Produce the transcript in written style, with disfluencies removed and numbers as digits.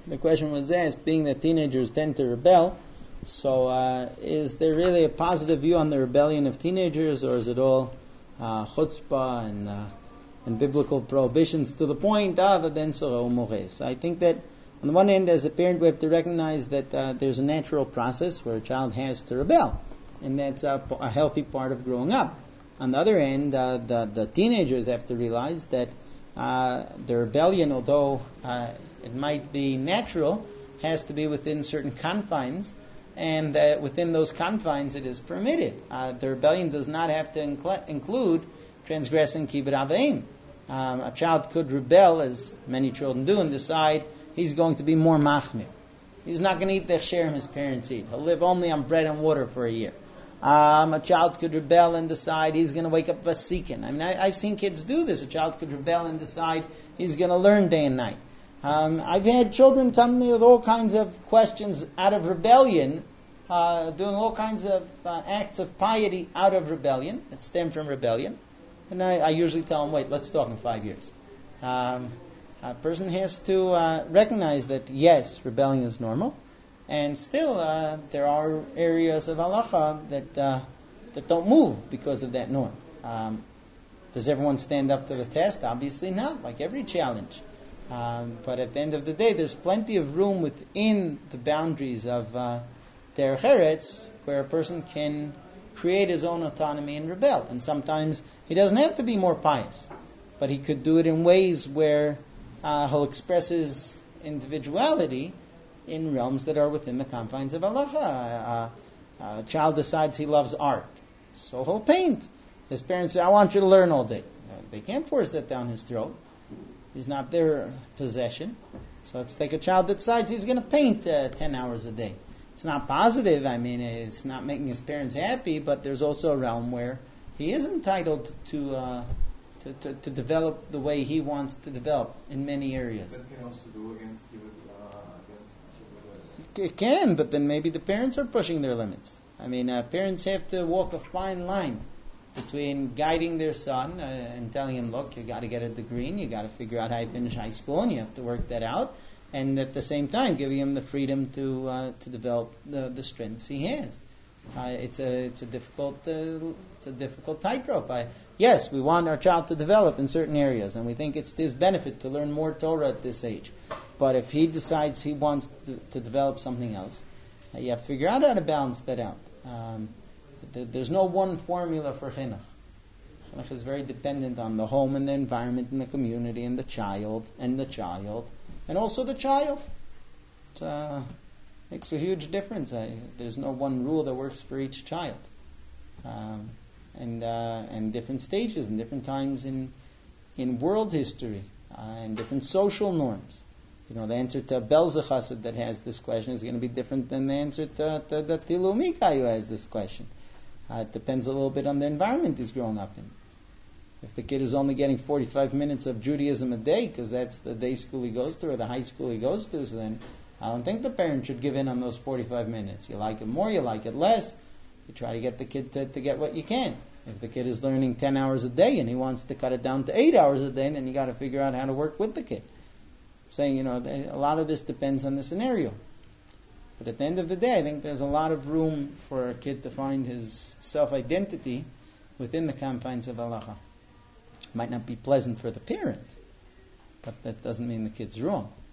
The question was asked, being that teenagers tend to rebel, so is there really a positive view on the rebellion of teenagers, or is it all chutzpah and biblical prohibitions to the point of a ben sorah u'moreh? I think that on the one hand, as a parent, we have to recognize that there's a natural process where a child has to rebel, and that's a healthy part of growing up. On the other hand, the teenagers have to realize that the rebellion, although it might be natural, has to be within certain confines, and that within those confines it is permitted. The rebellion does not have to include transgressing kibbut avim. A child could rebel, as many children do, and decide he's going to be more machmir. He's not going to eat the sherem his parents eat. He'll live only on bread and water for a year. A child could rebel and decide he's going to wake up vasikin. I mean, I've seen kids do this. A child could rebel and decide he's going to learn day and night. I've had children come to me with all kinds of questions out of rebellion, doing all kinds of acts of piety out of rebellion, that stem from rebellion. And I usually tell them, wait, let's talk in 5 years. A person has to recognize that, yes, rebelling is normal, and still there are areas of halacha that don't move because of that norm. Does everyone stand up to the test? Obviously not, like every challenge. But at the end of the day, there's plenty of room within the boundaries of derech eretz where a person can create his own autonomy and rebel. And sometimes he doesn't have to be more pious, but he could do it in ways where he'll express his individuality in realms that are within the confines of halacha. A child decides he loves art, so he'll paint. His parents say, I want you to learn all day. They can't force that down his throat. He's not their possession. So let's take a child that decides he's going to paint 10 hours a day. It's not positive. I mean, it's not making his parents happy, but there's also a realm where he is entitled to develop the way he wants to develop in many areas. That can also do against It can, but then maybe the parents are pushing their limits. I mean, parents have to walk a fine line between guiding their son and telling him, look, you got to get a degree, and you got to figure out how you finish high school, and you have to work that out, and at the same time giving him the freedom to develop the strengths he has. It's a difficult tightrope. Yes, we want our child to develop in certain areas, and we think it's his benefit to learn more Torah at this age. But if he decides he wants to develop something else, you have to figure out how to balance that out. There's no one formula for chinuch. Chinuch is very dependent on the home and the environment and the community and the child, and also the child. It makes a huge difference. There's no one rule that works for each child. And different stages and different times in world history and different social norms. The answer to Belze Chassid that has this question is going to be different than the answer to the Tilu Mikai who has this question. It depends a little bit on the environment he's growing up in. If the kid is only getting 45 minutes of Judaism a day, because that's the day school he goes to or the high school he goes to, so then I don't think the parent should give in on those 45 minutes. You like it more, you like it less. You try to get the kid to get what you can. If the kid is learning 10 hours a day and he wants to cut it down to 8 hours a day, then you got to figure out how to work with the kid. Saying, a lot of this depends on the scenario. But at the end of the day, I think there's a lot of room for a kid to find his self-identity within the confines of halacha. It might not be pleasant for the parent, but that doesn't mean the kid's wrong.